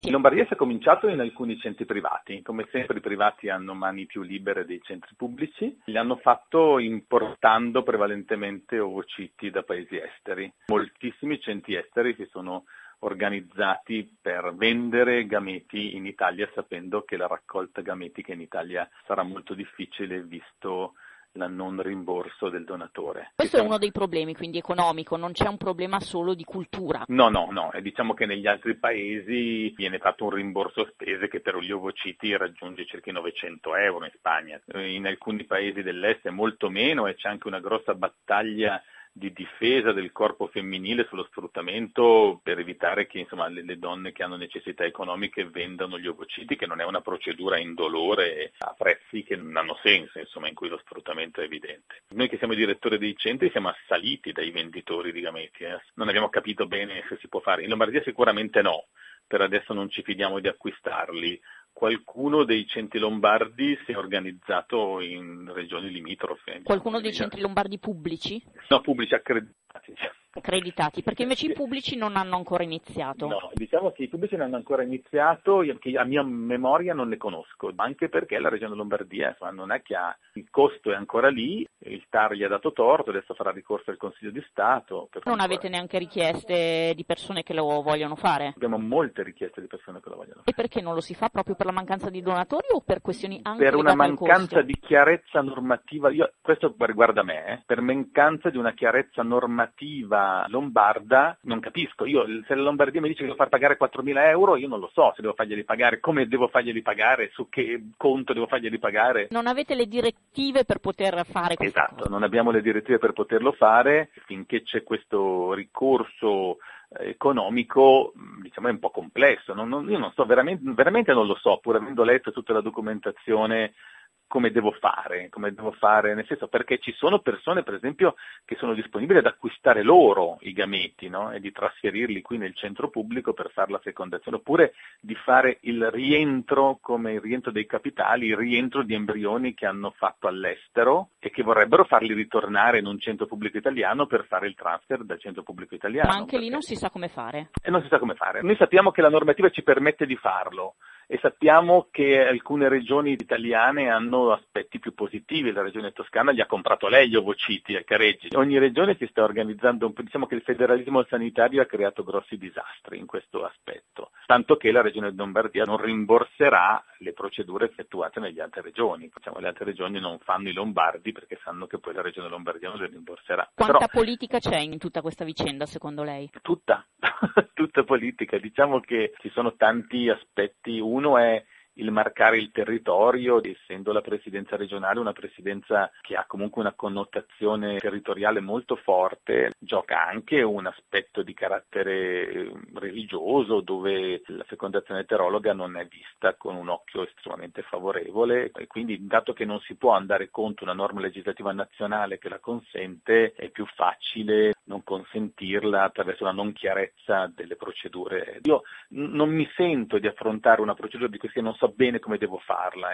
In Lombardia si è cominciato in alcuni centri privati, come sempre i privati hanno mani più libere dei centri pubblici, li hanno fatto importando prevalentemente ovociti da paesi esteri. Moltissimi centri esteri si sono organizzati per vendere gameti in Italia, sapendo che la raccolta gametica in Italia sarà molto difficile visto la non rimborso del donatore. Questo è uno dei problemi, quindi economico, non c'è un problema solo di cultura. No, e diciamo che negli altri paesi viene fatto un rimborso spese che per gli ovociti raggiunge circa i 900 euro in Spagna. In alcuni paesi dell'est è molto meno e c'è anche una grossa battaglia di difesa del corpo femminile sullo sfruttamento per evitare che le donne che hanno necessità economiche vendano gli ovociti, che non è una procedura indolore a prezzi che non hanno senso, in cui lo sfruttamento è evidente. Noi che siamo i direttori dei centri siamo assaliti dai venditori di gameti, non abbiamo capito bene se si può fare. In Lombardia sicuramente no, per adesso non ci fidiamo di acquistarli. Qualcuno dei centri lombardi si è organizzato in regioni limitrofe. Qualcuno dei centri lombardi pubblici? No, pubblici accreditati. Accreditati, perché invece i pubblici non hanno ancora iniziato. No, diciamo che i pubblici non hanno ancora iniziato, che a mia memoria non ne conosco, anche perché la regione Lombardia non è che il costo è ancora lì, il TAR gli ha dato torto, adesso farà ricorso al Consiglio di Stato. Non avete neanche richieste di persone che lo vogliono fare? Abbiamo molte richieste di persone che lo vogliono fare. E perché non lo si fa proprio per la mancanza di donatori o per questioni anche per una legate al mancanza costo? di chiarezza normativa, questo riguarda me, per mancanza di una chiarezza normativa lombarda, non capisco, se la Lombardia mi dice che devo far pagare 4.000 euro, io non lo so se devo farglieli pagare, come devo farglieli pagare, su che conto devo farglieli pagare. Non avete le direttive per poter fare questo? Esatto, non abbiamo le direttive per poterlo fare, finché c'è questo ricorso economico, è un po' complesso, io non so, veramente non lo so, pur avendo letto tutta la documentazione, come devo fare, nel senso, perché ci sono persone, per esempio, che sono disponibili ad acquistare loro i gameti, no? E di trasferirli qui nel centro pubblico per fare la fecondazione, oppure di fare il rientro, come il rientro dei capitali, il rientro di embrioni che hanno fatto all'estero e che vorrebbero farli ritornare in un centro pubblico italiano per fare il transfer dal centro pubblico italiano. Ma anche lì non si sa come fare. E non si sa come fare. Noi sappiamo che la normativa ci permette di farlo. E sappiamo che alcune regioni italiane hanno aspetti più positivi, la regione toscana gli ha comprato lei gli ovociti a Careggi. Ogni regione si sta organizzando un po', diciamo che il federalismo sanitario ha creato grossi disastri in questo aspetto, tanto che la regione Lombardia non rimborserà le procedure effettuate nelle altre regioni. Le altre regioni non fanno i lombardi perché sanno che poi la regione Lombardia non le rimborserà. Quanta politica c'è in tutta questa vicenda secondo lei? Tutta politica, diciamo che ci sono tanti aspetti. Uno è il marcare il territorio, essendo la presidenza regionale una presidenza che ha comunque una connotazione territoriale molto forte, gioca anche un aspetto di carattere religioso dove la fecondazione eterologa non è vista con un occhio estremamente favorevole e quindi, dato che non si può andare contro una norma legislativa nazionale che la consente, è più facile non consentirla attraverso la non chiarezza delle procedure. Io non mi sento di affrontare una procedura di questa, non so bene come devo farla,